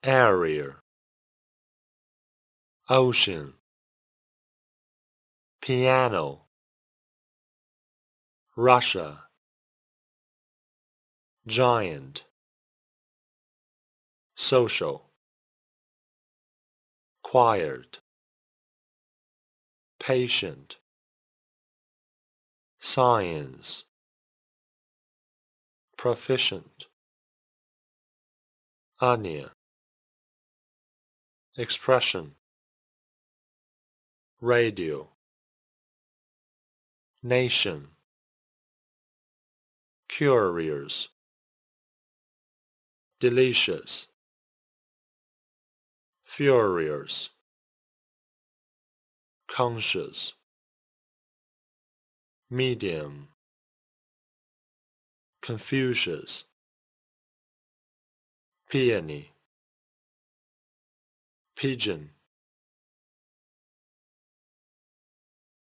area, ocean, piano, Russia, giant, social, quiet, patient, science, proficient, onion, expression, radio, nation, curious, delicious, furious, conscious, medium, Confucius, peony, pigeon,